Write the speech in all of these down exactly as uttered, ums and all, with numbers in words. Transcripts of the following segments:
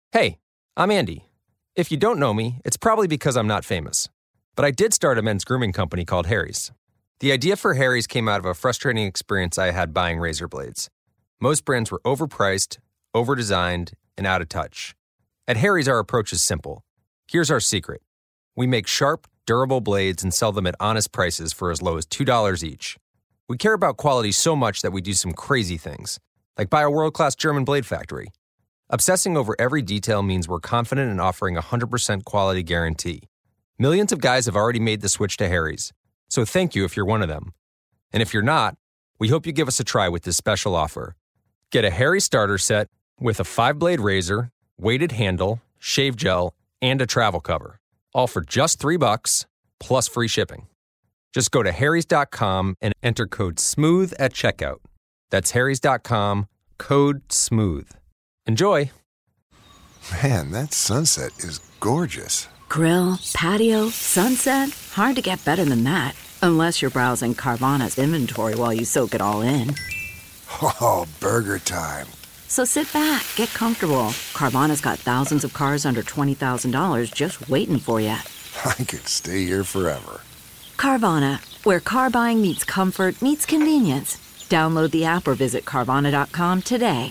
Hey, I'm Andy. If you don't know me, it's probably because I'm not famous. But I did start a men's grooming company called Harry's. The idea for Harry's came out of a frustrating experience I had buying razor blades. Most brands were overpriced, overdesigned, and out of touch. At Harry's, our approach is simple. Here's our secret. We make sharp, durable blades and sell them at honest prices for as low as two dollars each. We care about quality so much that we do some crazy things, like buy a world-class German blade factory. Obsessing over every detail means we're confident in offering a one hundred percent quality guarantee. Millions of guys have already made the switch to Harry's, so thank you if you're one of them. And if you're not, we hope you give us a try with this special offer. Get a Harry's starter set with a five-blade razor, weighted handle, shave gel, and a travel cover, all for just three bucks plus free shipping. Just go to harrys dot com and enter code SMOOTH at checkout. That's harrys dot com, code SMOOTH. Enjoy. Man, that sunset is gorgeous. Grill, patio, sunset. Hard to get better than that. Unless you're browsing Carvana's inventory while you soak it all in. Oh, burger time. So sit back, get comfortable. Carvana's got thousands of cars under twenty thousand dollars just waiting for you. I could stay here forever. Carvana, where car buying meets comfort meets convenience. Download the app or visit Carvana dot com today.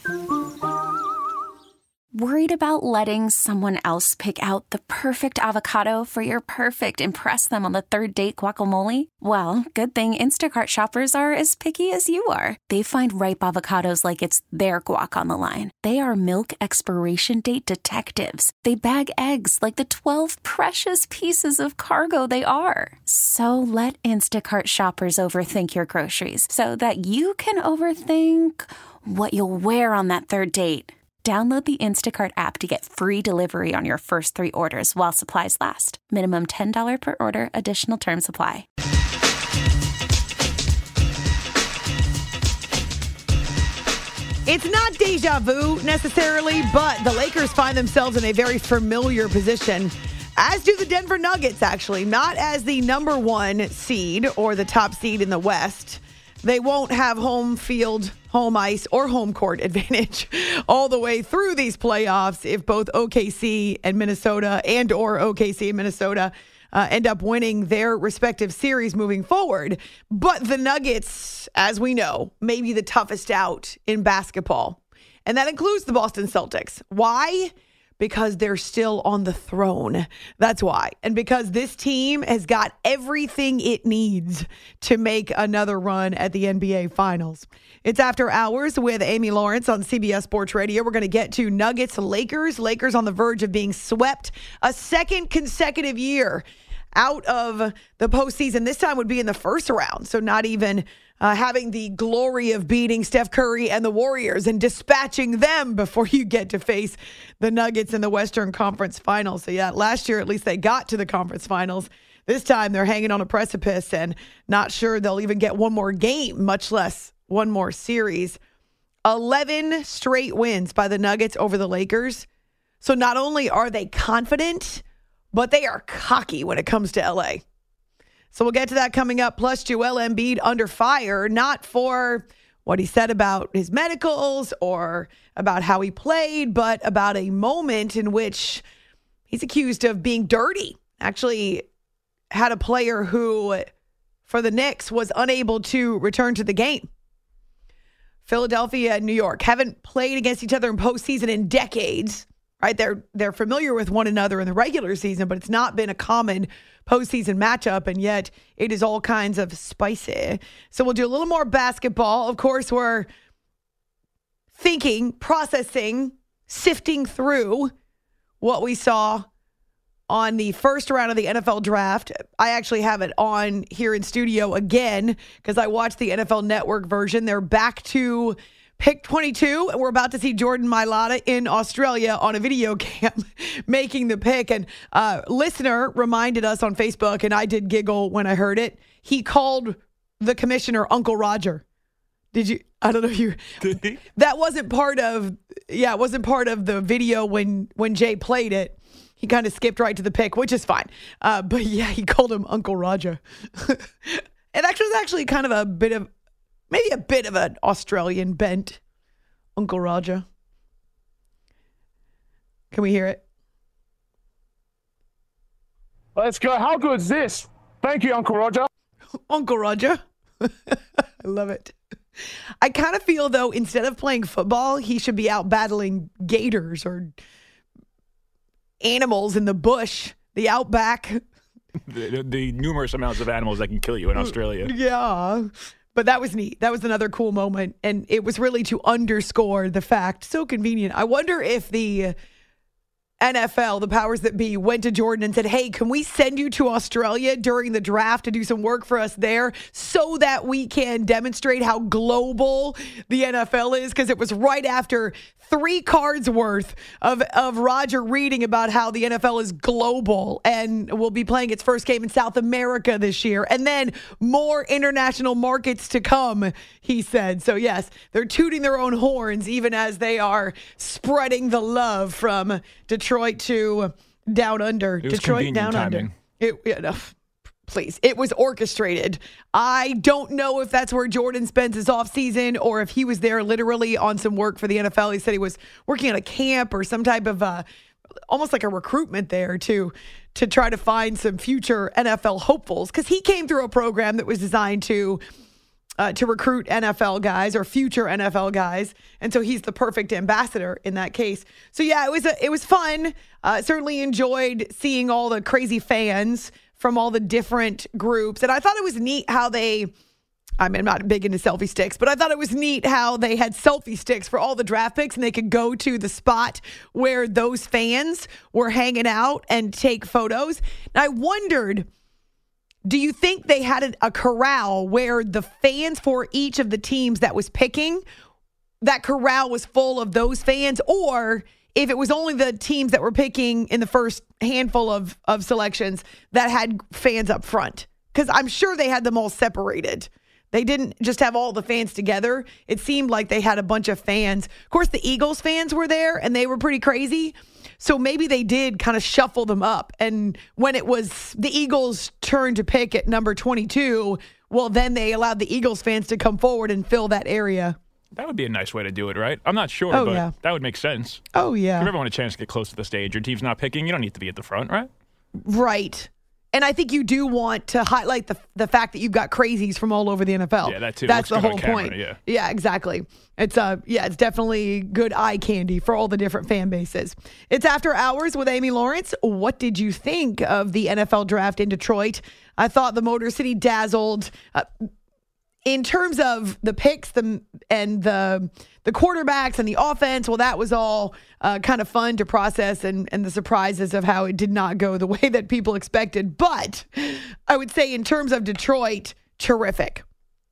Worried about letting someone else pick out the perfect avocado for your perfect impress them on the third date guacamole? Well, good thing Instacart shoppers are as picky as you are. They find ripe avocados like it's their guac on the line. They are milk expiration date detectives. They bag eggs like the twelve precious pieces of cargo they are. So let Instacart shoppers overthink your groceries so that you can overthink what you'll wear on that third date. Download the Instacart app to get free delivery on your first three orders while supplies last. Minimum ten dollars per order. Additional terms apply. It's not deja vu necessarily, but the Lakers find themselves in a very familiar position, as do the Denver Nuggets, actually. Not as the number one seed or the top seed in the West. They won't have home field, home ice, or home court advantage all the way through these playoffs if both O K C and Minnesota and or O K C and Minnesota uh, end up winning their respective series moving forward. But the Nuggets, as we know, may be the toughest out in basketball. And that includes the Boston Celtics. Why? Because they're still on the throne. That's why. And because this team has got everything it needs to make another run at the N B A Finals. It's After Hours with Amy Lawrence on C B S Sports Radio. We're going to get to Nuggets, Lakers. Lakers on the verge of being swept a second consecutive year out of the postseason. This time would be in the first round. So not even uh, having the glory of beating Steph Curry and the Warriors and dispatching them before you get to face the Nuggets in the Western Conference Finals. So yeah, last year at least they got to the conference finals. This time they're hanging on a precipice and not sure they'll even get one more game, much less one more series. eleven straight wins by the Nuggets over the Lakers. So not only are they confident, but they are cocky when it comes to L A. So we'll get to that coming up. Plus, Joel Embiid under fire, not for what he said about his medicals or about how he played, but about a moment in which he's accused of being dirty. Actually had a player who, for the Knicks, was unable to return to the game. Philadelphia and New York haven't played against each other in postseason in decades. Right, they're they're familiar with one another in the regular season, but it's not been a common postseason matchup, and yet it is all kinds of spicy. So we'll do a little more basketball. Of course, we're thinking, processing, sifting through what we saw on the first round of the N F L draft. I actually have it on here in studio again because I watched the N F L Network version. They're back to pick twenty-two, and we're about to see Jordan Mailata in Australia on a video cam making the pick. And uh, listener reminded us on Facebook, and I did giggle when I heard it. He called the commissioner Uncle Roger. Did you? I don't know if you. Did he? That wasn't part of. Yeah, it wasn't part of the video when when Jay played it. He kind of skipped right to the pick, which is fine. Uh, but yeah, he called him Uncle Roger. It actually was actually kind of a bit of. Maybe a bit of an Australian bent, Uncle Roger. Can we hear it? Let's go. How good is this? Thank you, Uncle Roger. Uncle Roger. I love it. I kind of feel, though, instead of playing football, he should be out battling gators or animals in the bush, the outback. The, the, the numerous amounts of animals that can kill you in Australia. Yeah. But that was neat. That was another cool moment. And it was really to underscore the fact, so convenient. I wonder if the N F L, the powers that be, went to Jordan and said, hey, can we send you to Australia during the draft to do some work for us there so that we can demonstrate how global the N F L is? Because it was right after three cards worth of, of Roger reading about how the N F L is global and will be playing its first game in South America this year. And then more international markets to come, he said. So, yes, they're tooting their own horns even as they are spreading the love from Detroit to down under. It was Detroit down timing. under. It, yeah, no, please. It was orchestrated. I don't know if that's where Jordan spends his offseason or if he was there literally on some work for the N F L. He said he was working at a camp or some type of uh, almost like a recruitment there to to try to find some future N F L hopefuls, because he came through a program that was designed to Uh, to recruit N F L guys or future N F L guys, and so he's the perfect ambassador in that case. So yeah, it was a, it was fun. Uh, certainly enjoyed seeing all the crazy fans from all the different groups, and I thought it was neat how they. I mean, I'm not big into selfie sticks, but I thought it was neat how they had selfie sticks for all the draft picks, and they could go to the spot where those fans were hanging out and take photos. And I wondered, do you think they had a, a corral where the fans for each of the teams that was picking, that corral was full of those fans, or if it was only the teams that were picking in the first handful of, of selections that had fans up front? Because I'm sure they had them all separated. They didn't just have all the fans together. It seemed like they had a bunch of fans. Of course, the Eagles fans were there, and they were pretty crazy. So maybe they did kind of shuffle them up. And when it was the Eagles' turn to pick at number twenty-two, well, then they allowed the Eagles fans to come forward and fill that area. That would be a nice way to do it, right? I'm not sure, Oh, but yeah. that would make sense. Oh, yeah. Give everyone a chance to get close to the stage. Your team's not picking. You don't need to be at the front, right? Right. And I think you do want to highlight the the fact that you've got crazies from all over the N F L. Yeah, that too. That's the Looks good whole on camera, point. yeah. Yeah, exactly. It's uh yeah, it's definitely good eye candy for all the different fan bases. It's After Hours with Amy Lawrence. What did you think of the N F L draft in Detroit? I thought the Motor City dazzled. Uh, in terms of the picks the, and the the quarterbacks and the offense, well, that was all uh, kind of fun to process, and, and the surprises of how it did not go the way that people expected. But I would say in terms of Detroit, terrific.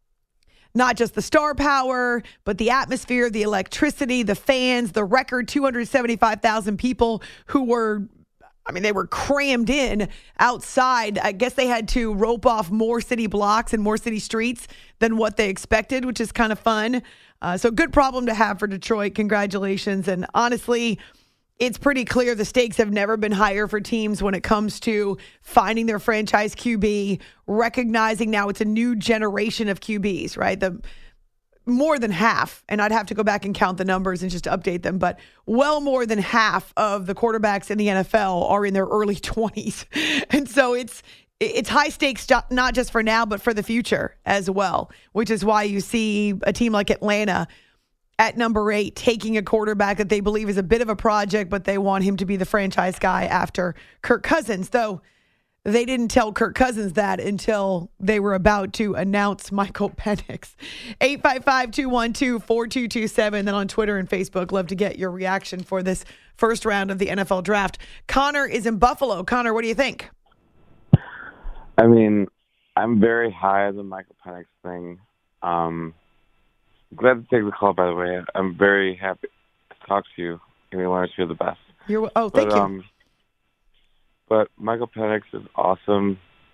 Not just the star power, but the atmosphere, the electricity, the fans, the record two hundred seventy-five thousand people who were, I mean, they were crammed in outside. I guess they had to rope off more city blocks and more city streets than what they expected, which is kind of fun. Uh, so good problem to have for Detroit. Congratulations. And honestly, it's pretty clear the stakes have never been higher for teams when it comes to finding their franchise Q B, recognizing now it's a new generation of Q Bs, right? The more than half, and I'd have to go back and count the numbers and just update them, but well more than half of the quarterbacks in the N F L are in their early twenties. And so it's it's high stakes, not just for now, but for the future as well, which is why you see a team like Atlanta at number eight taking a quarterback that they believe is a bit of a project, but they want him to be the franchise guy after Kirk Cousins, though they didn't tell Kirk Cousins that until they were about to announce Michael Penix. eight five five, two one two, four two two seven. Then on Twitter and Facebook, love to get your reaction for this first round of the N F L draft. Connor is in Buffalo. Connor, what do you think? I mean, I'm very high on the Michael Penix thing. Um, glad to take the call, by the way. I'm very happy to talk to you. Amy Lawrence, you're the best. You're, oh, thank but, you. Um, But Michael Penix is awesome.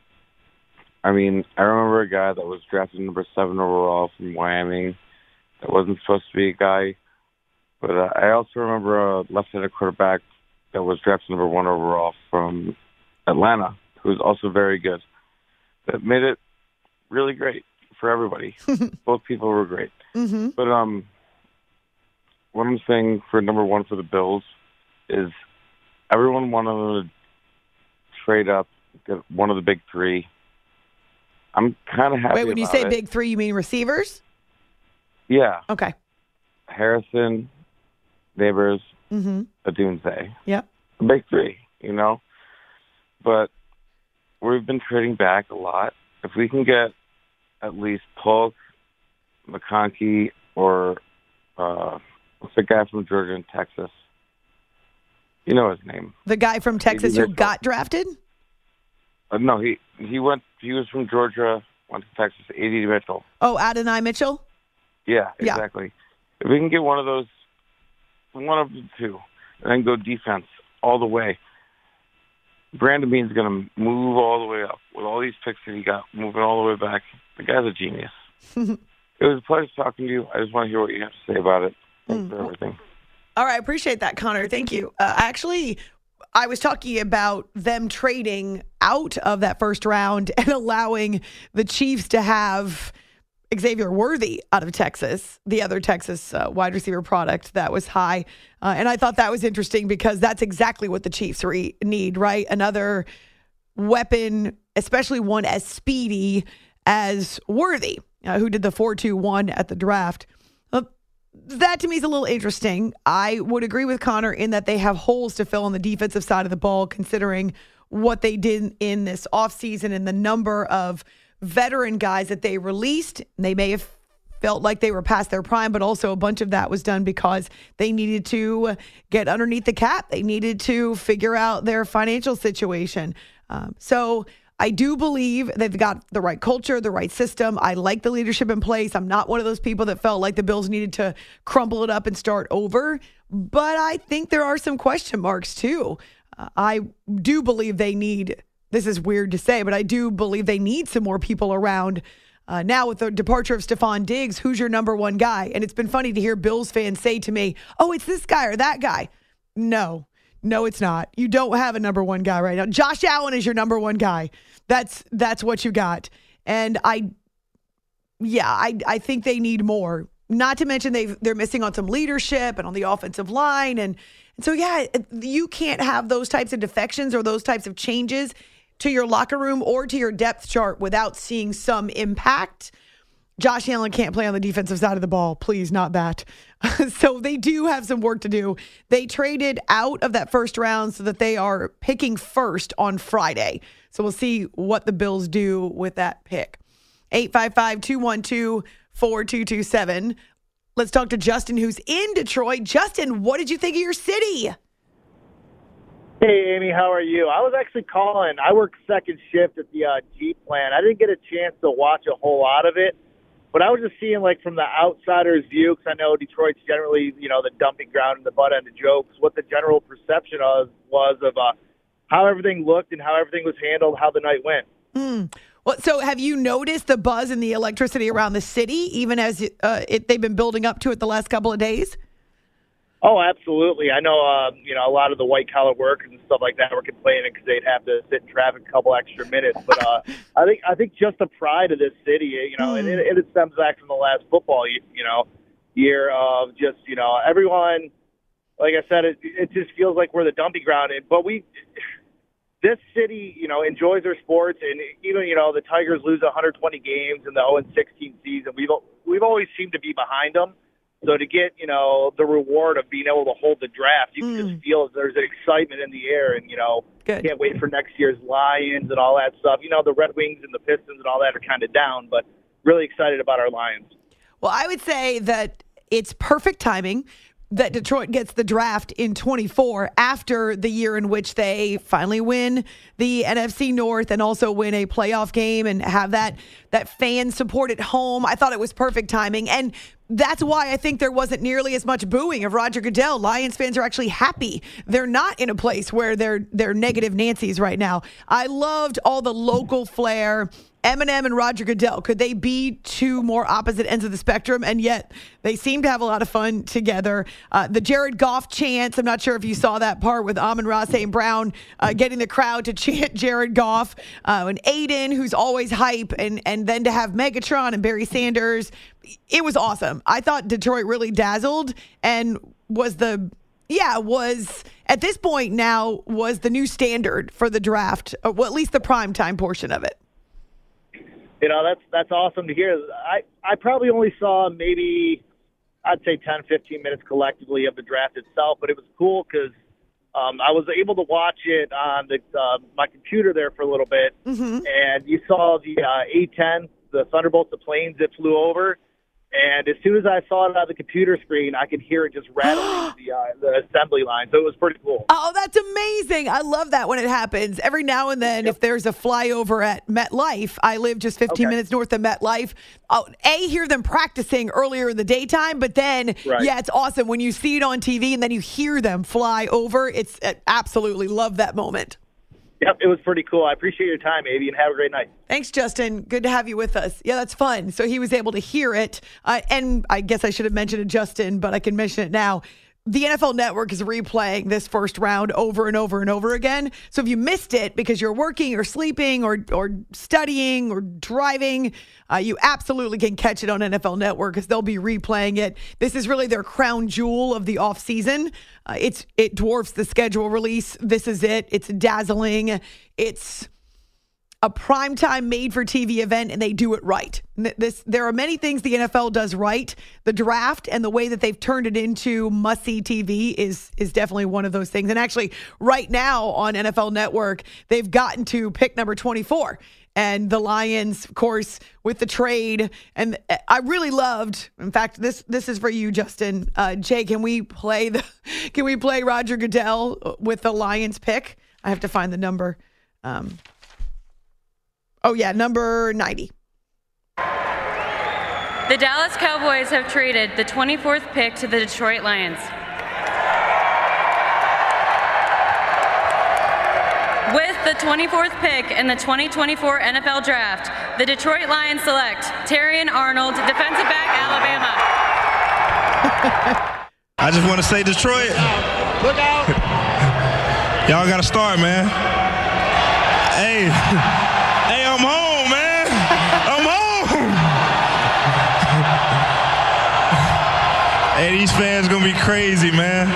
I mean, I remember a guy that was drafted number seven overall from Wyoming that wasn't supposed to be a guy. But uh, I also remember a left-handed quarterback that was drafted number one overall from Atlanta, who was also very good. That made it really great for everybody. Both people were great. Mm-hmm. But um, what I'm saying for number one for the Bills is everyone wanted them to trade up, get one of the big three. I'm kind of happy. Wait, when you about say it. big three, you mean receivers? Yeah. Okay. Harrison, Neighbors, Mm-hmm. Odunze. Yep. The big three, you know? But we've been trading back a lot. If we can get at least Polk, McConkey, or uh, what's the guy from Georgia and Texas? You know his name. The guy from Texas who got drafted? Uh, no, he he went. He was from Georgia, went to Texas. A D Mitchell. Oh, Adonai Mitchell? Yeah, Yeah. exactly. If we can get one of those, one of the two, and then go defense all the way, Brandon Beane's going to move all the way up with all these picks that he got, moving all the way back. The guy's a genius. It was a pleasure talking to you. I just want to hear what you have to say about it. Thanks for everything. All right, I appreciate that, Connor. Thank you. Uh, actually, I was talking about them trading out of that first round and allowing the Chiefs to have Xavier Worthy out of Texas, the other Texas uh, wide receiver product that was high. Uh, and I thought that was interesting because that's exactly what the Chiefs re- need, right? Another weapon, especially one as speedy as Worthy, uh, who did the four two one at the draft. Uh, that to me is a little interesting. I would agree with Connor in that they have holes to fill on the defensive side of the ball, considering what they did in this offseason and the number of veteran guys that they released. They may have felt like they were past their prime, but also a bunch of that was done because they needed to get underneath the cap. They needed to figure out their financial situation. Um, so I do believe they've got the right culture, the right system. I like the leadership in place. I'm not one of those people that felt like the Bills needed to crumble it up and start over, but I think there are some question marks too. Uh, I do believe they need, this is weird to say, but I do believe they need some more people around. Uh, now with the departure of Stephon Diggs, who's your number one guy? And it's been funny to hear Bills fans say to me, oh, it's this guy or that guy. No, no, it's not. You don't have a number one guy right now. Josh Allen is your number one guy. That's that's what you got. And I, yeah, I I think they need more. Not to mention they they're missing on some leadership and on the offensive line. And, and so, yeah, you can't have those types of defections or those types of changes to your locker room or to your depth chart without seeing some impact. Josh Allen can't play on the defensive side of the ball. Please, not that. So they do have some work to do. They traded out of that first round so that they are picking first on Friday. So we'll see what the Bills do with that pick. eight five five, two one two, four two two seven. Let's talk to Justin, who's in Detroit. Justin, what did you think of your city? Hey, Amy, how are you? I was actually calling. I work second shift at the uh, Jeep plant. I didn't get a chance to watch a whole lot of it, but I was just seeing, like, from the outsider's view, because I know Detroit's generally, you know, the dumping ground and the butt end of jokes, what the general perception of was of uh, how everything looked and how everything was handled, how the night went. Hmm. Well, so have you noticed the buzz and the electricity around the city, even as uh, it, they've been building up to it the last couple of days? Oh, absolutely. I know, um, you know, a lot of the white-collar workers and stuff like that were complaining because they'd have to sit in traffic a couple extra minutes. But uh, I think I think just the pride of this city, you know, and it, it stems back from the last football, you know, year of just, you know, everyone, like I said, it, it just feels like we're the dumping ground. But we, this city, you know, enjoys their sports, and even, you know, the Tigers lose one hundred twenty games in the oh and sixteen season. We've we've always seemed to be behind them. So to get, you know, the reward of being able to hold the draft, you mm. can just feel there's an excitement in the air. And, you know, Good. Can't wait for next year's Lions and all that stuff. You know, the Red Wings and the Pistons and all that are kind of down, but really excited about our Lions. Well, I would say that it's perfect timing that Detroit gets the draft in twenty-four after the year in which they finally win the N F C North and also win a playoff game and have that that fan support at home. I thought it was perfect timing. And that's why I think there wasn't nearly as much booing of Roger Goodell. Lions fans are actually happy. They're not in a place where they're they're negative Nancy's right now. I loved all the local flair. Eminem and Roger Goodell, could they be two more opposite ends of the spectrum? And yet they seem to have a lot of fun together. Uh, the Jared Goff chants, I'm not sure if you saw that part with Amon-Ra Saint Brown uh, getting the crowd to chant Jared Goff. Uh, and Aiden, who's always hype, and, and then to have Megatron and Barry Sanders. It was awesome. I thought Detroit really dazzled and was the yeah, was at this point now was the new standard for the draft, or well, at least the primetime portion of it. You know, that's that's awesome to hear. I, I probably only saw maybe, I'd say ten, fifteen minutes collectively of the draft itself, but it was cool because um, I was able to watch it on the, uh, my computer there for a little bit, mm-hmm. and you saw the uh, A ten, the Thunderbolt, the planes that flew over. And as soon as I saw it on the computer screen, I could hear it just rattling the, uh, the assembly line. So it was pretty cool. Oh, that's amazing. I love that when it happens. Every now and then, yep. if there's a flyover at MetLife, I live just fifteen okay. minutes north of MetLife. I'll, A, hear them practicing earlier in the daytime, but then, right. yeah, it's awesome when you see it on T V and then you hear them fly over. It's uh, absolutely love that moment. Yep, it was pretty cool. I appreciate your time, Avi, and have a great night. Thanks, Justin. Good to have you with us. Yeah, that's fun. So he was able to hear it. Uh, and I guess I should have mentioned it, Justin, but I can mention it now. The N F L Network is replaying this first round over and over and over again. So if you missed it because you're working or sleeping or or studying or driving, uh, you absolutely can catch it on N F L Network because they'll be replaying it. This is really their crown jewel of the offseason. Uh, it's it dwarfs the schedule release. This is it. It's dazzling. It's a primetime made-for-T V event, and they do it right. This, there are many things the N F L does right. The draft and the way that they've turned it into must-see T V is is definitely one of those things. And actually, right now on N F L Network, they've gotten to pick number twenty-four. And the Lions, of course, with the trade. And I really loved, in fact, this this is for you, Justin. Uh, Jay, can we play the can we play Roger Goodell with the Lions pick? I have to find the number. Um Oh, yeah, number ninety. The Dallas Cowboys have traded the twenty-fourth pick to the Detroit Lions. With the twenty-fourth pick in the twenty twenty-four N F L Draft, the Detroit Lions select Terrion Arnold, defensive back, Alabama. I just want to say Detroit. Look out. Y'all got to start, man. Hey. Hey, I'm home, man. I'm home. Hey, these fans going to be crazy, man.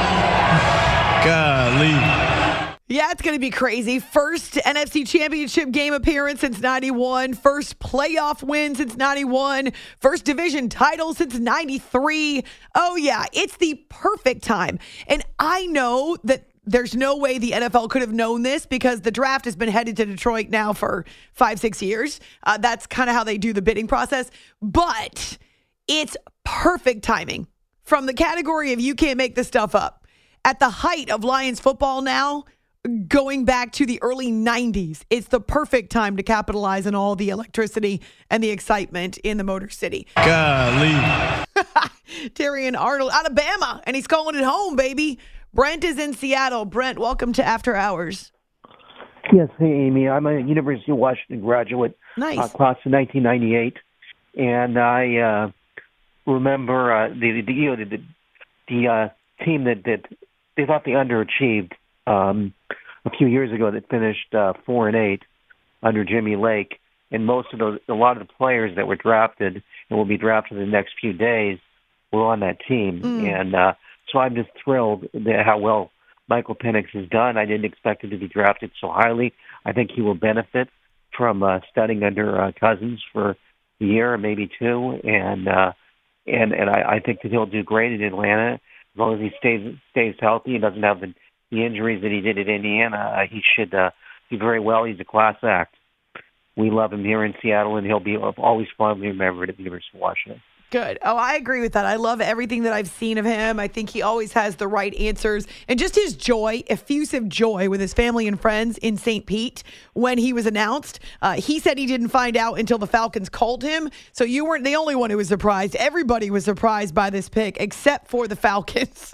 Golly. Yeah, it's going to be crazy. First N F C Championship game appearance since ninety-one. First playoff win since ninety-one. First division title since ninety-three. Oh, yeah, it's the perfect time. And I know that there's no way the N F L could have known this because the draft has been headed to Detroit now for five, six years. Uh, that's kind of how they do the bidding process. But it's perfect timing from the category of you can't make this stuff up. At the height of Lions football now, going back to the early nineties, it's the perfect time to capitalize on all the electricity and the excitement in the Motor City. Golly. Terrion Arnold, Alabama, and he's calling it home, baby. Brent is in Seattle. Brent, welcome to After Hours. Yes, hey, Amy. I'm a University of Washington graduate. Nice. Uh, class of nineteen ninety-eight. And I uh, remember uh, the, the, you know, the, the uh, team that, that they thought they underachieved um, a few years ago that finished uh, four and eight under Jimmy Lake. And most of those, a lot of the players that were drafted and will be drafted in the next few days were on that team. Mm. And uh, so I'm just thrilled at how well Michael Penix has done. I didn't expect him to be drafted so highly. I think he will benefit from uh, studying under uh, Cousins for a year or maybe two, and uh, and and I, I think that he'll do great in Atlanta as long as he stays stays healthy and doesn't have the, the injuries that he did at Indiana. Uh, he should uh, do very well. He's a class act. We love him here in Seattle, and he'll be always fondly remembered at the University of Washington. Good. Oh, I agree with that. I love everything that I've seen of him. I think he always has the right answers. And just his joy, effusive joy with his family and friends in Saint Pete when he was announced. Uh, he said he didn't find out until the Falcons called him. So you weren't the only one who was surprised. Everybody was surprised by this pick except for the Falcons.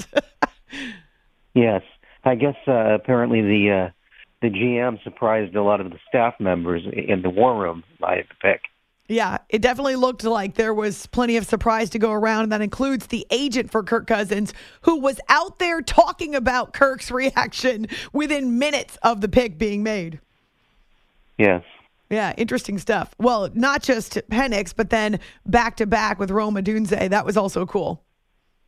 Yes. I guess uh, apparently the uh, the G M surprised a lot of the staff members in the war room by the pick. Yeah, it definitely looked like there was plenty of surprise to go around, and that includes the agent for Kirk Cousins, who was out there talking about Kirk's reaction within minutes of the pick being made. Yes. Yeah, interesting stuff. Well, not just Penix, but then back-to-back with Rome Odunze. That was also cool.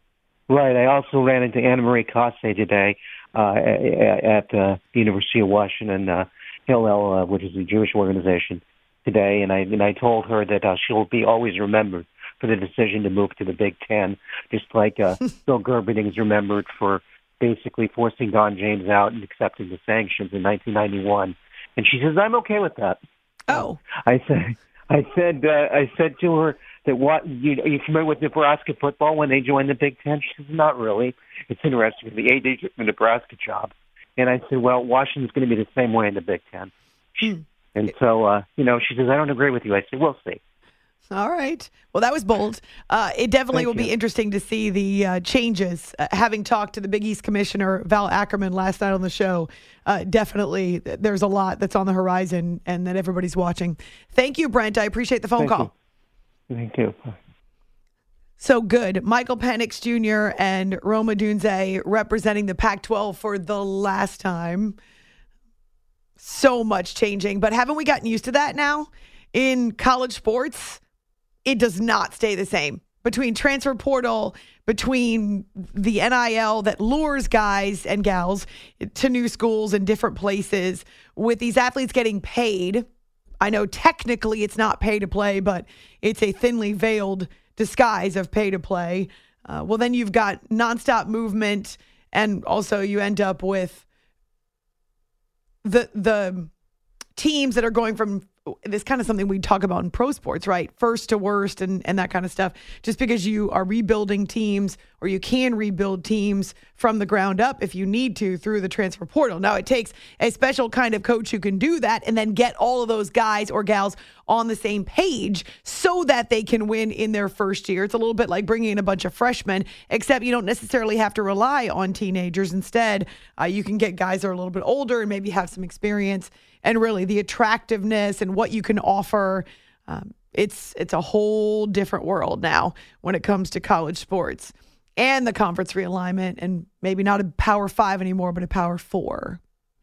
Right. I also ran into Anna Marie Cosse today uh, at uh, the University of Washington, uh, Hillel, uh, which is a Jewish organization, today, and I and I told her that uh, she'll be always remembered for the decision to move to the Big Ten, just like uh, Bill Gerberding is remembered for basically forcing Don James out and accepting the sanctions in nineteen ninety-one. And she says, "I'm okay with that." Oh, I said, I said, uh, I said to her that what you are you familiar with Nebraska football when they joined the Big Ten? She says, "Not really. It's interesting. The A D took the Nebraska job." And I said, "Well, Washington's going to be the same way in the Big Ten." Hmm. And so, uh, you know, she says, "I don't agree with you." I said, "We'll see." All right. Well, that was bold. Uh, it definitely Thank will you. be interesting to see the uh, changes. Uh, having talked to the Big East Commissioner, Val Ackerman, last night on the show, uh, definitely th- there's a lot that's on the horizon and that everybody's watching. Thank you, Brent. I appreciate the phone Thank call. You. Thank you. So good. Michael Penix Junior and Rome Odunze representing the Pac twelve for the last time. So much changing. But haven't we gotten used to that now? In college sports, it does not stay the same. Between transfer portal, between the N I L that lures guys and gals to new schools and different places, with these athletes getting paid. I know technically it's not pay to play, but it's a thinly veiled disguise of pay to play. Uh, well, then you've got nonstop movement, and also you end up with the the teams that are going from, this kind of something we talk about in pro sports, right? First to worst and, and that kind of stuff. Just because you are rebuilding teams, or you can rebuild teams from the ground up if you need to through the transfer portal. Now, it takes a special kind of coach who can do that and then get all of those guys or gals on the same page so that they can win in their first year. It's a little bit like bringing in a bunch of freshmen, except you don't necessarily have to rely on teenagers. Instead, uh, you can get guys that are a little bit older and maybe have some experience. And really, the attractiveness and what you can offer, um, it's it's a whole different world now when it comes to college sports and the conference realignment, and maybe not a Power Five anymore, but a Power Four.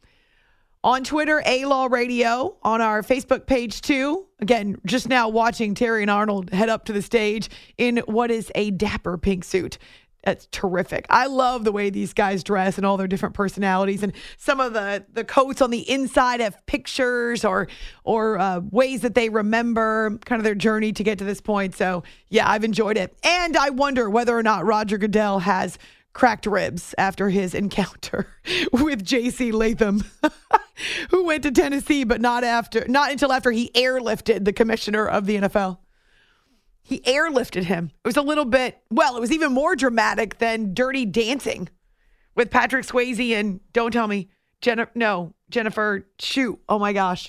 On Twitter, A-Law Radio, on our Facebook page too. Again, just now watching Terrion Arnold head up to the stage in what is a dapper pink suit. That's terrific. I love the way these guys dress and all their different personalities, and some of the, the coats on the inside have pictures or or uh, ways that they remember kind of their journey to get to this point. So, yeah, I've enjoyed it. And I wonder whether or not Roger Goodell has cracked ribs after his encounter with J C Latham, who went to Tennessee, but not after, not until after he airlifted the commissioner of the N F L. He airlifted him. It was a little bit, well, it was even more dramatic than Dirty Dancing with Patrick Swayze and, don't tell me, Jennifer, no, Jennifer, shoot, oh my gosh.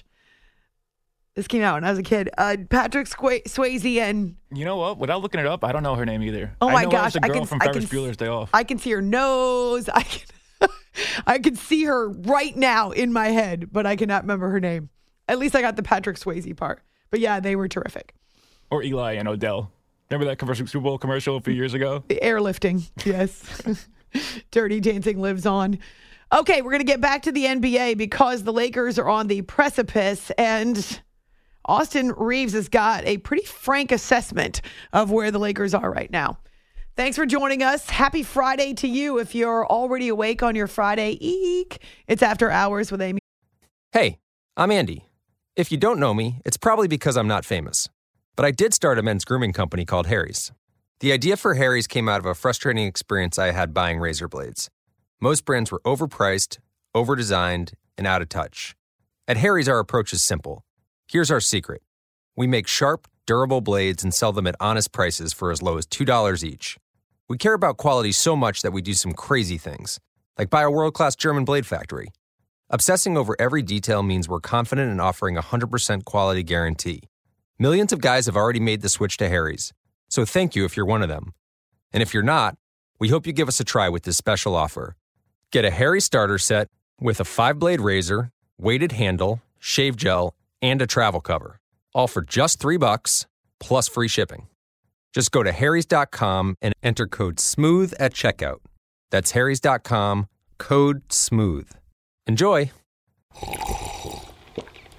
This came out when I was a kid. Uh, Patrick Sway- Swayze and... You know what? Without looking it up, I don't know her name either. Oh my I know gosh. Her as the I girl can, from I Ferris can, Bueller's Day Off. I can see her nose. I can, I can see her right now in my head, but I cannot remember her name. At least I got the Patrick Swayze part. But yeah, they were terrific. Or Eli and Odell. Remember that commercial, Super Bowl commercial a few years ago? The airlifting, yes. Dirty Dancing lives on. Okay, we're going to get back to the N B A because the Lakers are on the precipice, and Austin Reeves has got a pretty frank assessment of where the Lakers are right now. Thanks for joining us. Happy Friday to you if you're already awake on your Friday. Eek. It's After Hours with Amy. Hey, I'm Andy. If you don't know me, it's probably because I'm not famous. But I did start a men's grooming company called Harry's. The idea for Harry's came out of a frustrating experience I had buying razor blades. Most brands were overpriced, overdesigned, and out of touch. At Harry's, our approach is simple. Here's our secret. We make sharp, durable blades and sell them at honest prices for as low as two dollars each. We care about quality so much that we do some crazy things, like buy a world-class German blade factory. Obsessing over every detail means we're confident in offering a one hundred percent quality guarantee. Millions of guys have already made the switch to Harry's, so thank you if you're one of them. And if you're not, we hope you give us a try with this special offer. Get a Harry's starter set with a five-blade razor, weighted handle, shave gel, and a travel cover, all for just three bucks plus free shipping. Just go to harrys dot com and enter code SMOOTH at checkout. That's harrys dot com, code SMOOTH. Enjoy!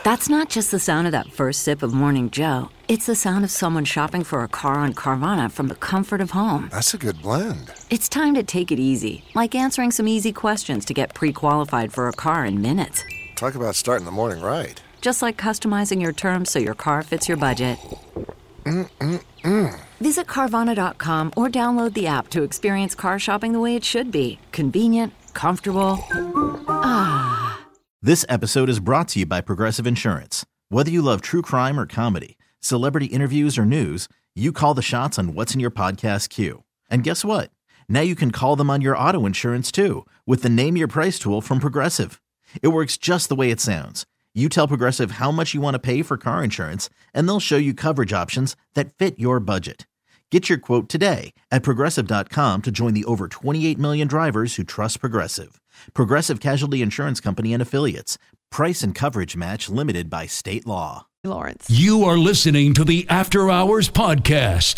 That's not just the sound of that first sip of Morning Joe. It's the sound of someone shopping for a car on Carvana from the comfort of home. That's a good blend. It's time to take it easy, like answering some easy questions to get pre-qualified for a car in minutes. Talk about starting the morning right. Just like customizing your terms so your car fits your budget. Mm-mm-mm. Visit Carvana dot com or download the app to experience car shopping the way it should be. Convenient, comfortable. Ah. This episode is brought to you by Progressive Insurance. Whether you love true crime or comedy, celebrity interviews or news, you call the shots on what's in your podcast queue. And guess what? Now you can call them on your auto insurance too with the Name Your Price tool from Progressive. It works just the way it sounds. You tell Progressive how much you want to pay for car insurance, and they'll show you coverage options that fit your budget. Get your quote today at Progressive dot com to join the over twenty-eight million drivers who trust Progressive. Progressive Casualty Insurance Company and Affiliates. Price and coverage match limited by state law. Lawrence. You are listening to the After Hours Podcast.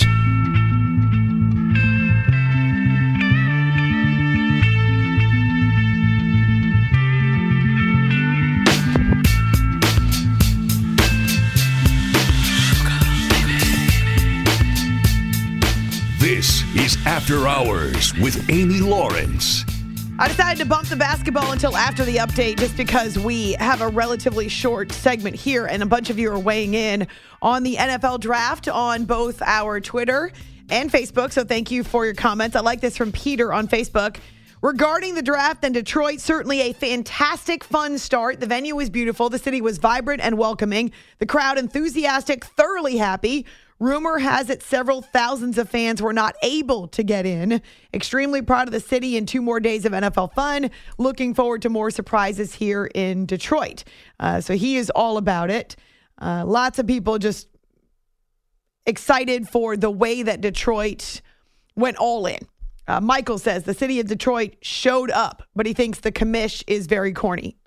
This is After Hours with Amy Lawrence. I decided to bump the basketball until after the update just because we have a relatively short segment here and a bunch of you are weighing in on the N F L draft on both our Twitter and Facebook. So thank you for your comments. I like this from Peter on Facebook. Regarding the draft in Detroit, certainly a fantastic, fun start. The venue was beautiful. The city was vibrant and welcoming. The crowd enthusiastic, thoroughly happy. Rumor has it several thousands of fans were not able to get in. Extremely proud of the city and two more days of N F L fun. Looking forward to more surprises here in Detroit. Uh, so he is all about it. Uh, lots of people just excited for the way that Detroit went all in. Uh, Michael says the city of Detroit showed up, but he thinks the commish is very corny.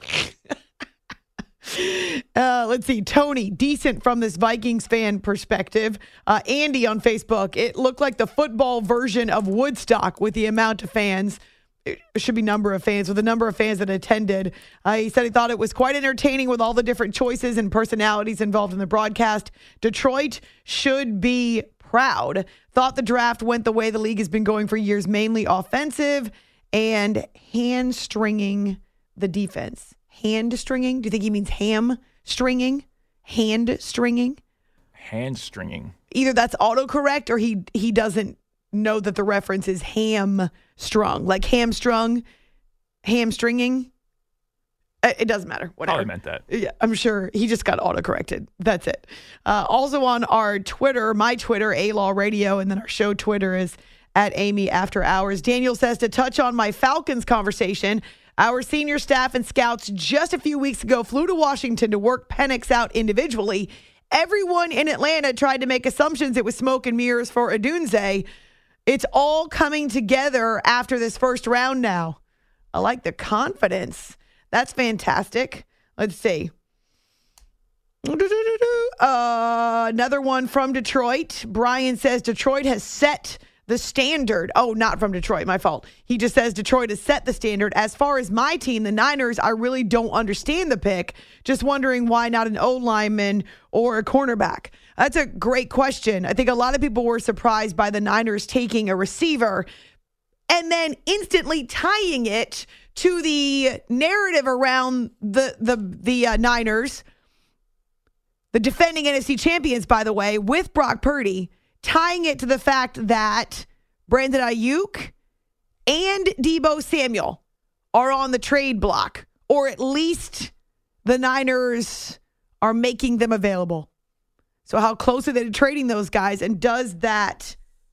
Uh, let's see. Tony, decent from this Vikings fan perspective. Uh, Andy on Facebook, it looked like the football version of Woodstock with the amount of fans. It should be number of fans, with the number of fans that attended. Uh, he said he thought it was quite entertaining with all the different choices and personalities involved in the broadcast. Detroit should be proud. Thought the draft went the way the league has been going for years, mainly offensive and hand-stringing the defense. Hand-stringing? Do you think he means ham-stringing? Hand-stringing? Hand-stringing. Either that's autocorrect or he he doesn't know that the reference is ham-strung. Like hamstrung, hamstringing. It doesn't matter. Whatever. Probably meant that. Yeah, I'm sure he just got autocorrected. That's it. Uh, also on our Twitter, my Twitter, A-Law Radio, and then our show Twitter is at Amy After Hours. Daniel says, to touch on my Falcons conversation, our senior staff and scouts just a few weeks ago flew to Washington to work Penix out individually. Everyone in Atlanta tried to make assumptions it was smoke and mirrors for Odunze. It's all coming together after this first round now. I like the confidence. That's fantastic. Let's see. Uh, another one from Detroit. Brian says Detroit has set the standard. Oh, not from Detroit. My fault. He just says Detroit has set the standard. As far as my team, the Niners, I really don't understand the pick. Just wondering why not an O-lineman or a cornerback. That's a great question. I think a lot of people were surprised by the Niners taking a receiver and then instantly tying it to the narrative around the the the uh, Niners, the defending N F C champions, by the way, with Brock Purdy, tying it to the fact that Brandon Ayuk and Deebo Samuel are on the trade block, or at least the Niners are making them available. So how close are they to trading those guys? And does that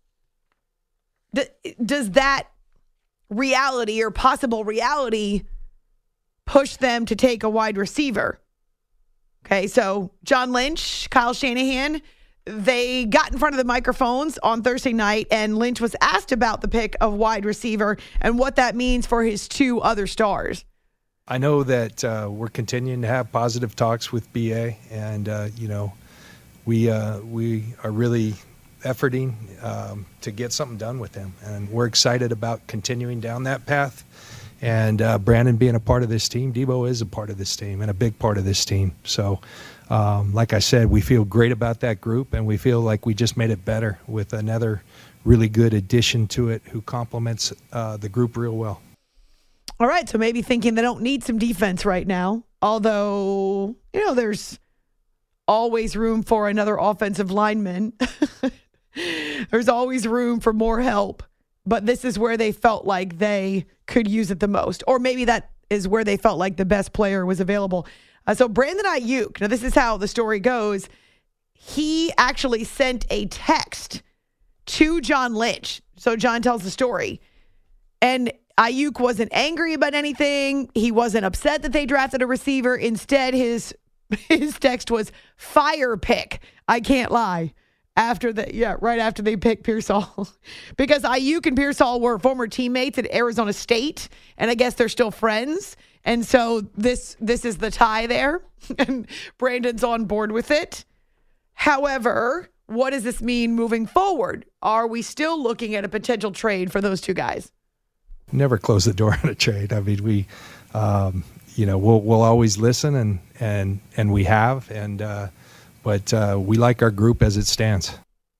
does that reality or possible reality push them to take a wide receiver? Okay, so John Lynch, Kyle Shanahan, they got in front of the microphones on Thursday night, and Lynch was asked about the pick of wide receiver and what that means for his two other stars. I know that uh, we're continuing to have positive talks with B A, and uh, you know, we uh, we are really efforting um, to get something done with him, and we're excited about continuing down that path. And uh, Brandon being a part of this team, Debo is a part of this team and a big part of this team. So, um, like I said, we feel great about that group, and we feel like we just made it better with another really good addition to it who complements uh, the group real well. All right, so maybe thinking they don't need some defense right now, although, you know, there's always room for another offensive lineman. There's always room for more help, but this is where they felt like they could use it the most, or maybe that is where they felt like the best player was available. Uh, so Brandon Ayuk, now this is how the story goes. He actually sent a text to John Lynch. So John tells the story, and Ayuk wasn't angry about anything. He wasn't upset that they drafted a receiver. Instead, his his text was fire pick. I can't lie. After the yeah, right after they picked Pearsall, because Ayuk and Pearsall were former teammates at Arizona State, and I guess they're still friends. And so this this is the tie there, and Brandon's on board with it. However, what does this mean moving forward? Are we still looking at a potential trade for those two guys? Never close the door on a trade. I mean, we, um, you know, we'll we'll always listen, and and and we have, and uh, but uh, we like our group as it stands.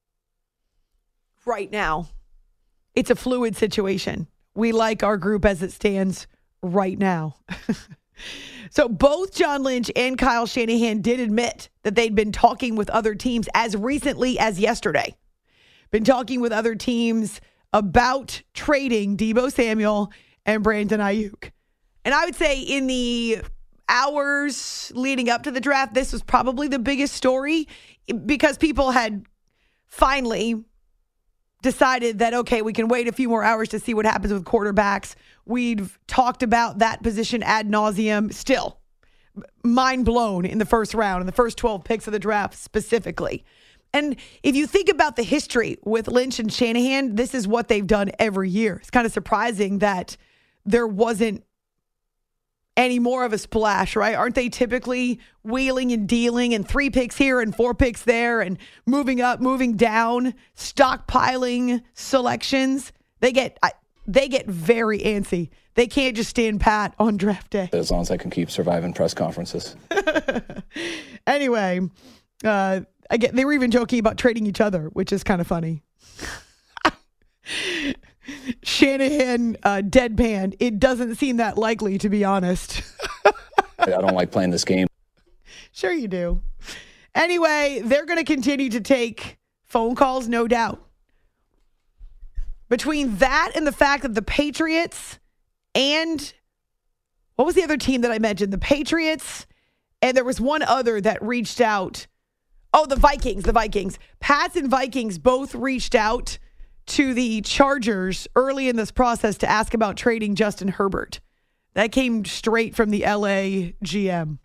Right now, it's a fluid situation. We like our group as it stands right now. So both John Lynch and Kyle Shanahan did admit that they'd been talking with other teams as recently as yesterday. Been talking with other teams about trading Deebo Samuel and Brandon Ayuk. And I would say in the hours leading up to the draft, this was probably the biggest story because people had finally decided that, okay, we can wait a few more hours to see what happens with quarterbacks. We've talked about that position ad nauseum. Still, mind blown in the first round, in the first twelve picks of the draft specifically. And if you think about the history with Lynch and Shanahan, this is what they've done every year. It's kind of surprising that there wasn't any more of a splash, right? Aren't they typically wheeling and dealing and three picks here and four picks there and moving up, moving down, stockpiling selections? They get they get very antsy. They can't just stand pat on draft day. As long as I can keep surviving press conferences. Anyway, uh, I get, they were even joking about trading each other, which is kind of funny. Shanahan uh, deadpan. It doesn't seem that likely, to be honest. I don't like playing this game. Sure you do. Anyway, they're going to continue to take phone calls, no doubt. Between that and the fact that the Patriots and what was the other team that I mentioned? The Patriots, and there was one other that reached out. Oh, the Vikings, the Vikings. Pats and Vikings both reached out to the Chargers early in this process to ask about trading Justin Herbert. That came straight from the L A G M.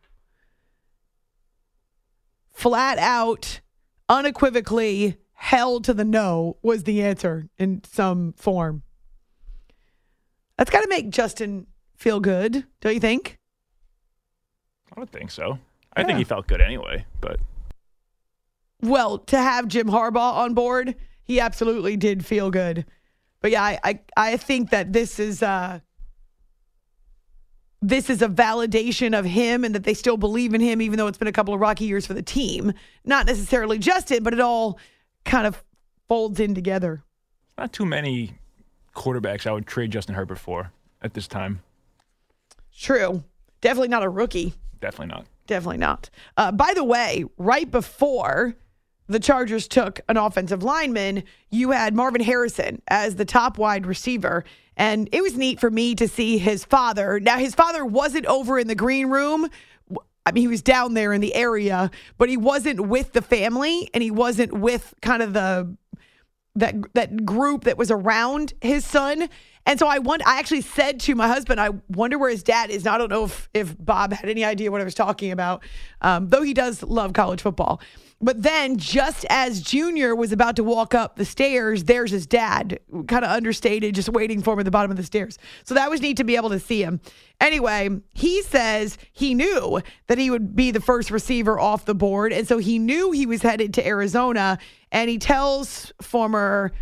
Flat out, unequivocally, hell to the no was the answer in some form. That's got to make Justin feel good, don't you think? I would think so. I yeah. think he felt good anyway, but... Well, to have Jim Harbaugh on board, he absolutely did feel good. But yeah, I I, I think that this is uh, this is a validation of him and that they still believe in him, even though it's been a couple of rocky years for the team. Not necessarily Justin, but it all kind of folds in together. Not too many quarterbacks I would trade Justin Herbert for at this time. True. Definitely not a rookie. Definitely not. Definitely not. Uh, by the way, right before the Chargers took an offensive lineman, you had Marvin Harrison as the top wide receiver. And it was neat for me to see his father. Now, his father wasn't over in the green room. I mean, he was down there in the area, but he wasn't with the family, and he wasn't with kind of the that that group that was around his son. And so I want, I actually said to my husband, I wonder where his dad is. Now, I don't know if, if Bob had any idea what I was talking about, um, though he does love college football. But then just as Junior was about to walk up the stairs, there's his dad, kind of understated, just waiting for him at the bottom of the stairs. So that was neat to be able to see him. Anyway, he says he knew that he would be the first receiver off the board. And so he knew he was headed to Arizona. And he tells former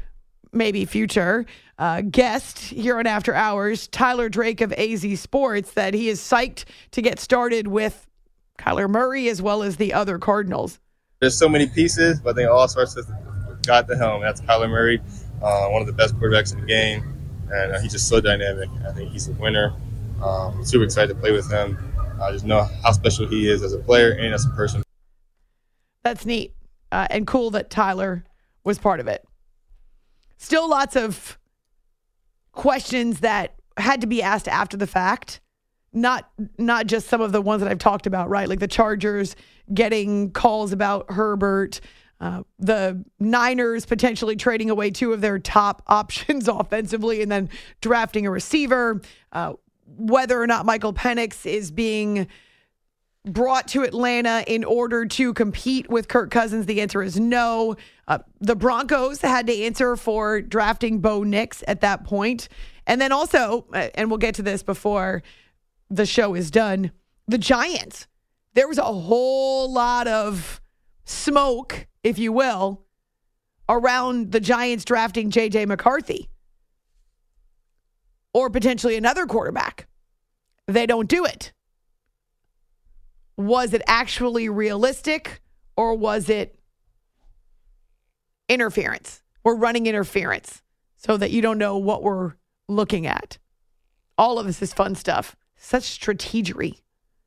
maybe future uh, guest here on After Hours, Tyler Drake of A Z Sports, that he is psyched to get started with Kyler Murray as well as the other Cardinals. There's so many pieces, but they all starts with God the helm. That's Kyler Murray, uh, one of the best quarterbacks in the game, and uh, he's just so dynamic. I think he's a winner. Um, I'm super excited to play with him. I just know how special he is as a player and as a person. That's neat uh, and cool that Tyler was part of it. Still lots of questions that had to be asked after the fact. Not not just some of the ones that I've talked about, right? Like the Chargers getting calls about Herbert, uh, the Niners potentially trading away two of their top options offensively and then drafting a receiver, uh, whether or not Michael Penix is being brought to Atlanta in order to compete with Kirk Cousins. The answer is no. Uh, the Broncos had to answer for drafting Bo Nix at that point. And then also, and we'll get to this before the show is done, the Giants. There was a whole lot of smoke, if you will, around the Giants drafting J J McCarthy or potentially another quarterback. They don't do it. Was it actually realistic or was it interference? We're running interference so that you don't know what we're looking at. All of this is fun stuff. Such strategery.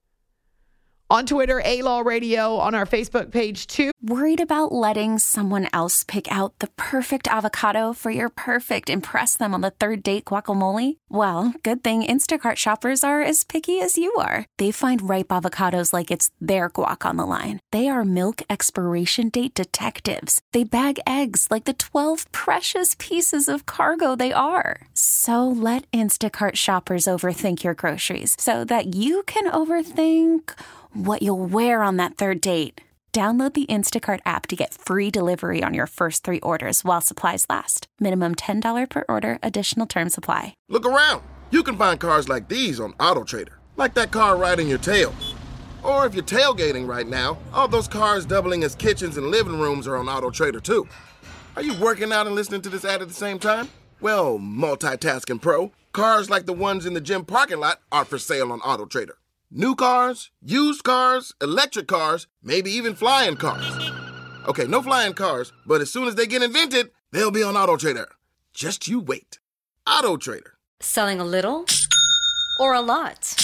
On Twitter, A-Law Radio, on our Facebook page too. Worried about letting someone else pick out the perfect avocado for your perfect impress them on the third date guacamole? Well, good thing Instacart shoppers are as picky as you are. They find ripe avocados like it's their guac on the line. They are milk expiration date detectives. They bag eggs like the twelve precious pieces of cargo they are. So let Instacart shoppers overthink your groceries so that you can overthink what you'll wear on that third date. Download the Instacart app to get free delivery on your first three orders while supplies last. Minimum ten dollars per order. Additional terms apply. Look around. You can find cars like these on AutoTrader. Like that car riding your tail. Or if you're tailgating right now, all those cars doubling as kitchens and living rooms are on AutoTrader too. Are you working out and listening to this ad at the same time? Well, multitasking pro, cars like the ones in the gym parking lot are for sale on AutoTrader. New cars, used cars, electric cars, maybe even flying cars. Okay, no flying cars, but as soon as they get invented, they'll be on AutoTrader. Just you wait. AutoTrader. Selling a little or a lot?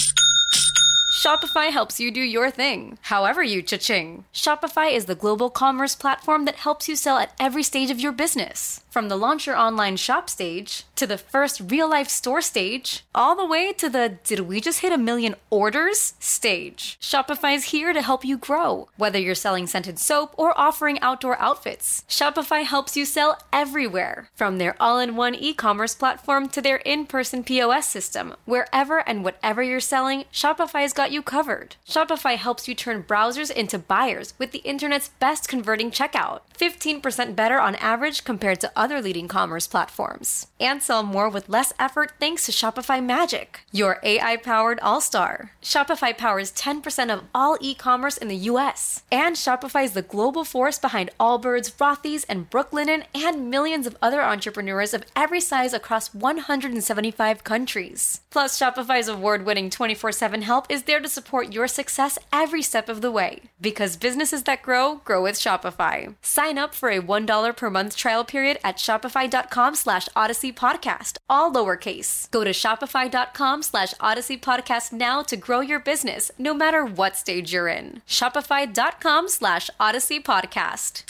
Shopify helps you do your thing, however you cha-ching. Shopify is the global commerce platform that helps you sell at every stage of your business. From the launch your online shop stage, to the first real-life store stage, all the way to the did we just hit a million orders stage. Shopify's here to help you grow. Whether you're selling scented soap or offering outdoor outfits, Shopify helps you sell everywhere. From their all-in-one e-commerce platform to their in-person P O S system, wherever and whatever you're selling, Shopify's got you covered. Shopify helps you turn browsers into buyers with the internet's best converting checkout. fifteen percent better on average compared to other leading commerce platforms. And sell more with less effort thanks to Shopify Magic, your A I-powered all-star. Shopify powers ten percent of all e-commerce in the U S. And Shopify is the global force behind Allbirds, Rothy's, and Brooklinen, and millions of other entrepreneurs of every size across one hundred seventy-five countries. Plus, Shopify's award-winning twenty-four seven help is there to support your success every step of the way. Because businesses that grow, grow with Shopify. Sign up for a one dollar per month trial period at shopify.com slash Odyssey Podcast, all lowercase. Go to shopify.com slash Odyssey Podcast now to grow your business, no matter what stage you're in. Shopify.com slash Odyssey Podcast.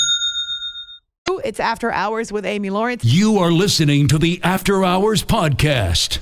It's After Hours with Amy Lawrence. You are listening to the After Hours Podcast.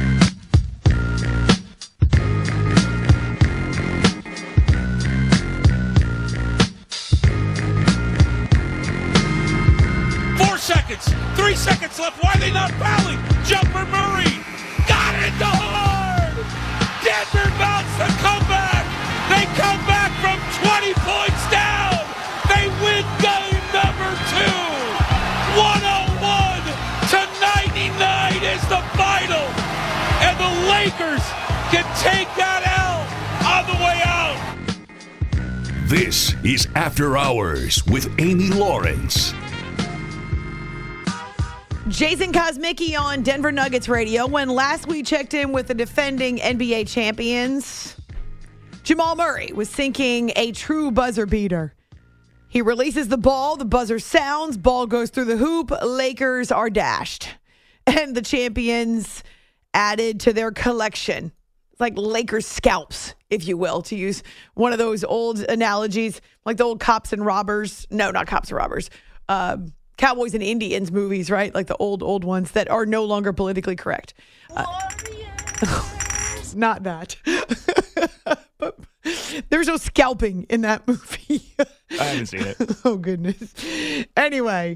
Seconds, three seconds left. Why are they not fouling? Jumper Murray got it to hard. Denver mounts the comeback. They come back from twenty points down. They win game number two. one oh one to ninety-nine is the final, and the Lakers can take that L on the way out. This is After Hours with Amy Lawrence. Jason Kosmicki on Denver Nuggets radio. When last we checked in with the defending N B A champions, Jamal Murray was sinking a true buzzer beater. He releases the ball, the buzzer sounds, ball goes through the hoop, Lakers are dashed. And the champions added to their collection. It's like Lakers scalps, if you will, to use one of those old analogies, like the old cops and robbers. No, not cops and robbers. Uh, Cowboys and Indians movies, right? Like the old, old ones that are no longer politically correct. Uh, not that. But there's no scalping in that movie. I haven't seen it. Oh, goodness. Anyway,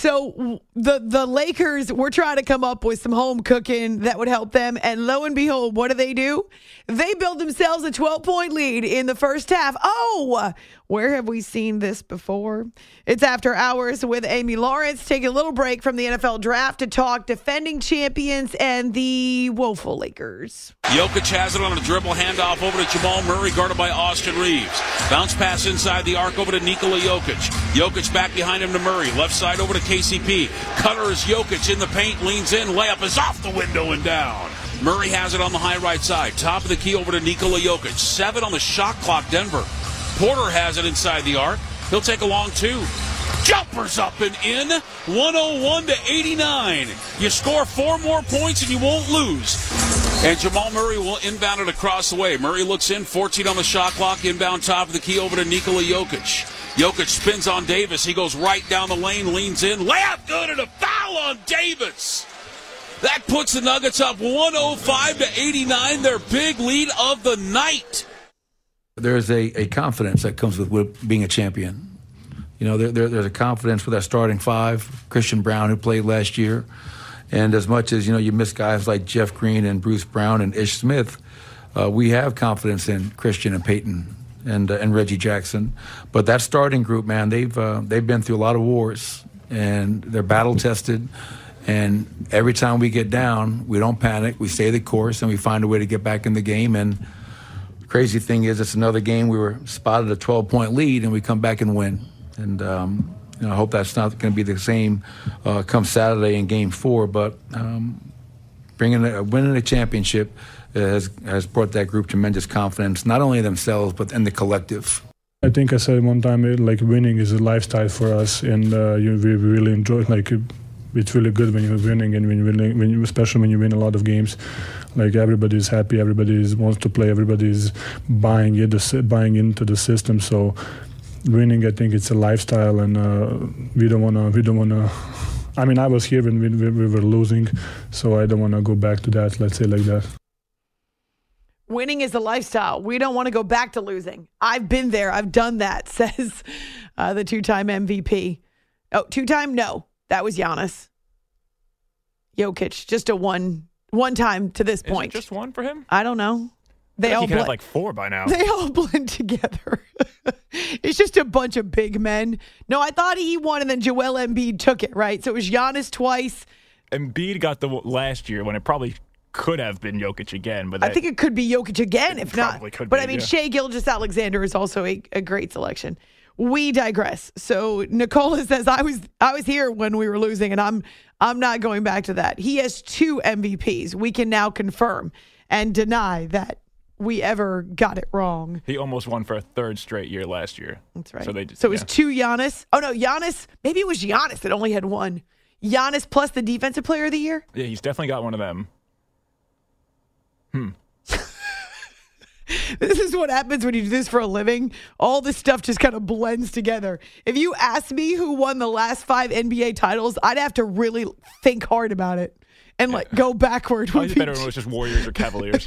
so the, the Lakers were trying to come up with some home cooking that would help them. And lo and behold, what do they do? They build themselves a twelve-point lead in the first half. Oh, where have we seen this before? It's After Hours with Amy Lawrence. Taking a little break from the N F L draft to talk defending champions and the woeful Lakers. Jokic has it on a dribble handoff over to Jamal Murray, guarded by Austin Reeves. Bounce pass inside the arc over to Nikola Jokic. Jokic back behind him to Murray. Left side over to K C P. Cutter is Jokic in the paint, leans in. Layup is off the window and down. Murray has it on the high right side. Top of the key over to Nikola Jokic. Seven on the shot clock, Denver. Porter has it inside the arc. He'll take a long two. Jumpers up and in. one oh one to eighty-nine. You score four more points and you won't lose. And Jamal Murray will inbound it across the way. Murray looks in, fourteen on the shot clock. Inbound top of the key over to Nikola Jokic. Jokic spins on Davis. He goes right down the lane, leans in. Layup good and a foul on Davis. That puts the Nuggets up one oh five to eighty-nine, their big lead of the night. There's a, a confidence that comes with, with being a champion. You know, there, there, there's a confidence with our starting five, Christian Brown, who played last year. And as much as, you know, you miss guys like Jeff Green and Bruce Brown and Ish Smith, uh, we have confidence in Christian and Peyton and uh, and Reggie Jackson. But that starting group, man, they've uh, they've been through a lot of wars, and they're battle-tested. And every time we get down, we don't panic. We stay the course, and we find a way to get back in the game. And the crazy thing is, it's another game we were spotted a twelve-point lead, and we come back and win. And um, you know, I hope that's not going to be the same uh, come Saturday in Game Four. But um, bringing a, winning a championship has has brought that group tremendous confidence, not only in themselves but in the collective. I think I said one time, like winning is a lifestyle for us, and uh, you, we really enjoy. Like it's really good when you're winning, and when you win, when you, especially when you win a lot of games. Like everybody's happy, everybody wants to play, everybody's buying it, buying into the system. So. Winning, I think it's a lifestyle, and uh, we don't wanna. We don't wanna. I mean, I was here when we, we were losing, so I don't wanna go back to that. Let's say like that. Winning is a lifestyle. We don't want to go back to losing. I've been there. I've done that. Says uh, the two-time M V P. Oh, two-time? No, that was Giannis. Jokic, just a one, one time to this Is point. It just one for him? I don't know. They I all he can bl- have like four by now. They all blend together. It's just a bunch of big men. No, I thought he won, and then Joel Embiid took it, right? So it was Giannis twice. Embiid got the last year when it probably could have been Jokic again. But that, I think it could be Jokic again, if not. Could but be, I mean, yeah. Shai Gilgeous-Alexander is also a, a great selection. We digress. So Nicola says, I was I was here when we were losing, and I'm I'm not going back to that. He has two M V Ps. We can now confirm and deny that we ever got it wrong. He almost won for a third straight year last year. That's right. So, they just, so it was yeah. two Giannis. Oh, no, Giannis. Maybe it was Giannis that only had one. Giannis plus the Defensive Player of the Year? Yeah, he's definitely got one of them. Hmm. This is what happens when you do this for a living. All this stuff just kind of blends together. If you asked me who won the last five N B A titles, I'd have to really think hard about it and like go backward. Probably better when it was just Warriors or Cavaliers.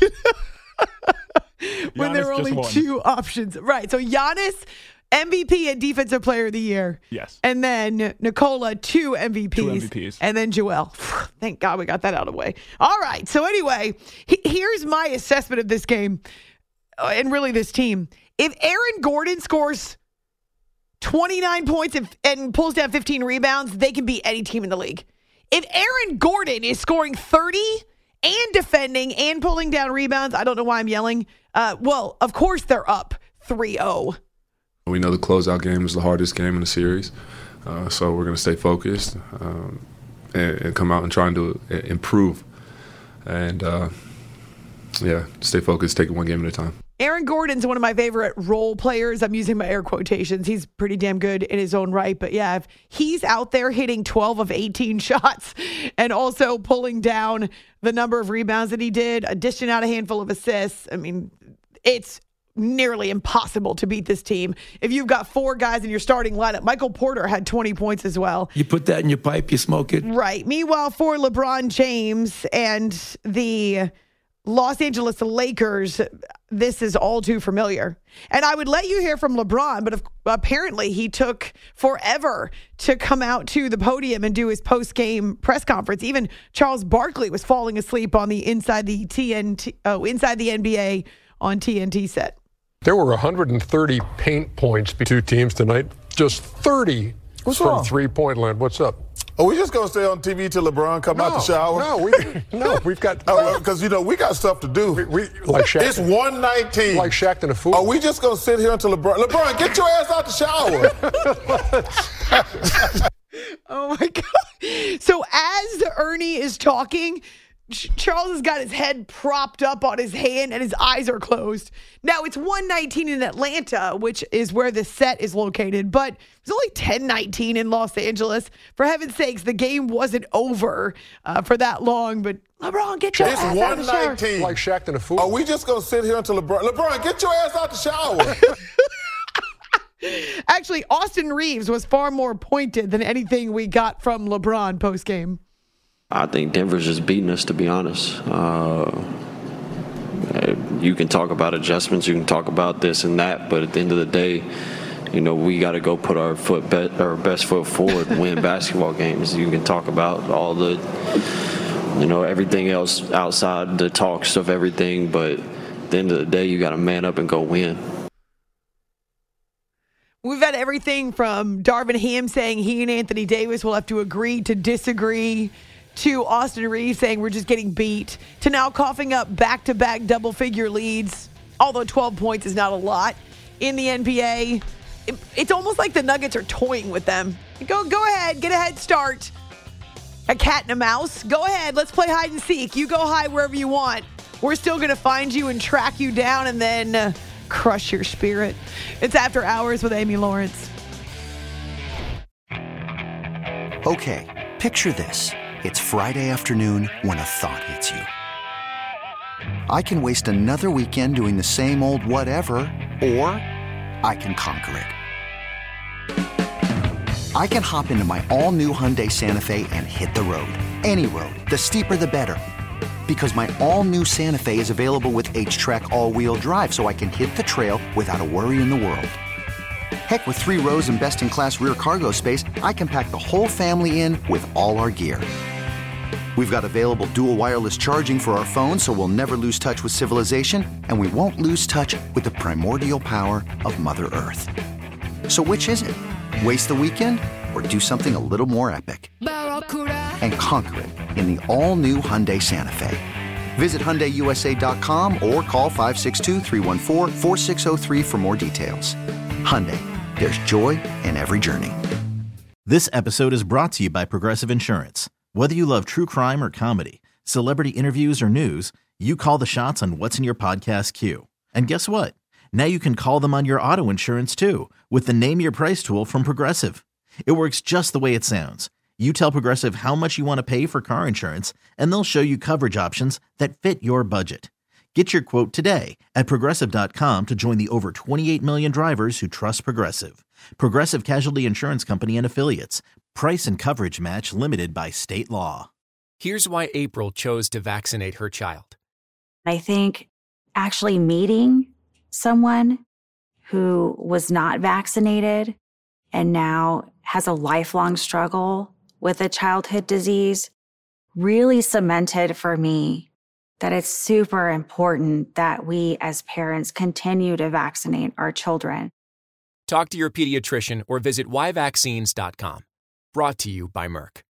When there were only two options. Right. So Giannis, M V P and Defensive Player of the Year. Yes. And then Nicola, two M V Ps. Two M V Ps. And then Joel. Thank God we got that out of the way. All right. So anyway, he, here's my assessment of this game uh, and really this team. If Aaron Gordon scores twenty-nine points and, and pulls down fifteen rebounds, they can beat any team in the league. If Aaron Gordon is scoring thirty and defending and pulling down rebounds, I don't know why I'm yelling. Uh, well, of course they're up three oh. We know the closeout game is the hardest game in the series, uh, so we're going to stay focused. Um, and, and come out and trying to improve. And, uh, yeah, stay focused, take it one game at a time. Aaron Gordon's one of my favorite role players. I'm using my air quotations. He's pretty damn good in his own right. But yeah, if he's out there hitting twelve of eighteen shots and also pulling down the number of rebounds that he did, dishing out a handful of assists, I mean, it's nearly impossible to beat this team. If you've got four guys in your starting lineup, Michael Porter had twenty points as well. You put that in your pipe, you smoke it. Right. Meanwhile, for LeBron James and the Los Angeles Lakers, this is all too familiar. And I would let you hear from LeBron, but if, apparently he took forever to come out to the podium and do his post-game press conference. Even Charles Barkley was falling asleep on the inside the T N T, oh, inside the N B A on T N T set. There were one hundred thirty paint points between two teams tonight. Just thirty What's from wrong? three-point land. What's up? Are we just gonna stay on T V till LeBron come no, out the shower? No, we no, we've got because oh, you know we got stuff to do. We, we like Shaq. It's one nineteen. Like Shaq and a fool. Are we just gonna sit here until LeBron? LeBron, get your ass out the shower. Oh my God! So as Ernie is talking, Charles has got his head propped up on his hand and his eyes are closed. Now, it's one nineteen in Atlanta, which is where the set is located, but it's only ten nineteen in Los Angeles. For heaven's sakes, the game wasn't over uh, for that long, but LeBron, get your it's ass out of the shower. It's one nineteen. Like Shaq and a fool. Are we just going to sit here until LeBron? LeBron, get your ass out the shower. Actually, Austin Reeves was far more pointed than anything we got from LeBron post-game. I think Denver's just beating us, to be honest. Uh, you can talk about adjustments, you can talk about this and that, but at the end of the day, you know, we got to go put our foot be- our best foot forward and win basketball games. You can talk about all the, you know, everything else outside the talks of everything, but at the end of the day, you got to man up and go win. We've had everything from Darvin Ham saying he and Anthony Davis will have to agree to disagree, to Austin Reeves saying we're just getting beat, to now coughing up back-to-back double-figure leads, although twelve points is not a lot in the N B A. It, it's almost like the Nuggets are toying with them. Go, go ahead, get a head start. A cat and a mouse. Go ahead, let's play hide and seek. You go hide wherever you want. We're still going to find you and track you down and then uh, crush your spirit. It's After Hours with Amy Lawrence. Okay, picture this. It's Friday afternoon when a thought hits you. I can waste another weekend doing the same old whatever, or I can conquer it. I can hop into my all-new Hyundai Santa Fe and hit the road. Any road. The steeper, the better. Because my all-new Santa Fe is available with H-Track all-wheel drive, so I can hit the trail without a worry in the world. Heck, with three rows and best-in-class rear cargo space, I can pack the whole family in with all our gear. We've got available dual wireless charging for our phones, so we'll never lose touch with civilization, and we won't lose touch with the primordial power of Mother Earth. So which is it? Waste the weekend or do something a little more epic? And conquer it in the all-new Hyundai Santa Fe. Visit Hyundai U S A dot com or call five six two, three one four, four six zero three for more details. Hyundai, there's joy in every journey. This episode is brought to you by Progressive Insurance. Whether you love true crime or comedy, celebrity interviews or news, you call the shots on what's in your podcast queue. And guess what? Now you can call them on your auto insurance too with the Name Your Price tool from Progressive. It works just the way it sounds. You tell Progressive how much you want to pay for car insurance, and they'll show you coverage options that fit your budget. Get your quote today at Progressive dot com to join the over twenty-eight million drivers who trust Progressive. Progressive Casualty Insurance Company and Affiliates. Price and coverage match limited by state law. Here's why April chose to vaccinate her child. I think actually meeting someone who was not vaccinated and now has a lifelong struggle with a childhood disease really cemented for me that it's super important that we as parents continue to vaccinate our children. Talk to your pediatrician or visit why vaccines dot com. Brought to you by Merck.